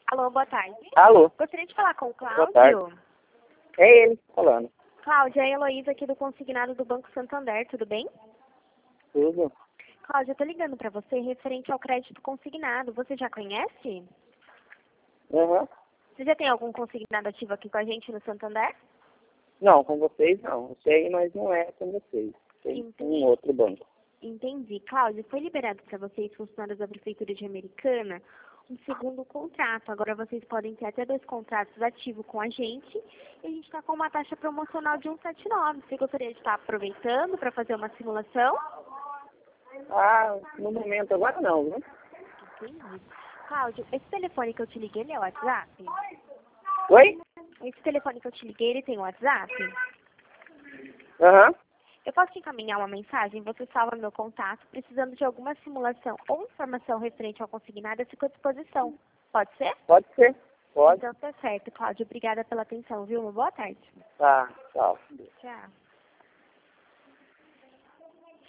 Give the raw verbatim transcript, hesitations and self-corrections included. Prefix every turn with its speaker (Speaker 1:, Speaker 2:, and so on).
Speaker 1: Alô, boa tarde.
Speaker 2: Alô,
Speaker 1: Gostaria de falar com o
Speaker 2: boa tarde.
Speaker 1: Cláudio.
Speaker 2: É ele falando.
Speaker 1: Cláudia, é a Heloísa aqui do Consignado do Banco Santander, tudo bem?
Speaker 2: Tudo?
Speaker 1: Cláudia, eu tô ligando para você referente ao crédito consignado. Você já conhece?
Speaker 2: Uhum.
Speaker 1: Você já tem algum consignado ativo aqui com a gente no Santander?
Speaker 2: Não, com vocês não. Eu sei, mas não é com vocês. Tem
Speaker 1: Entendi.
Speaker 2: um outro banco.
Speaker 1: Entendi. Cláudia, foi liberado para vocês, funcionários da Prefeitura de Americana, um segundo contrato. Agora vocês podem ter até dois contratos ativos com a gente. E a gente está com uma taxa promocional de cento e setenta e nove. Você gostaria de estar aproveitando para fazer uma simulação?
Speaker 2: Ah, no momento agora não, viu?
Speaker 1: Entendi. Cláudio, esse telefone que eu te liguei, ele é o WhatsApp?
Speaker 2: Oi?
Speaker 1: Esse telefone que eu te liguei, ele tem o WhatsApp?
Speaker 2: Aham.
Speaker 1: Eu posso te encaminhar uma mensagem, você salva meu contato, precisando de alguma simulação ou informação referente ao consignado, eu fico à disposição. Pode ser?
Speaker 2: Pode ser. Pode.
Speaker 1: Então tá certo, Cláudio. Obrigada pela atenção, viu? Uma boa tarde.
Speaker 2: Tá, tchau.
Speaker 1: Tchau.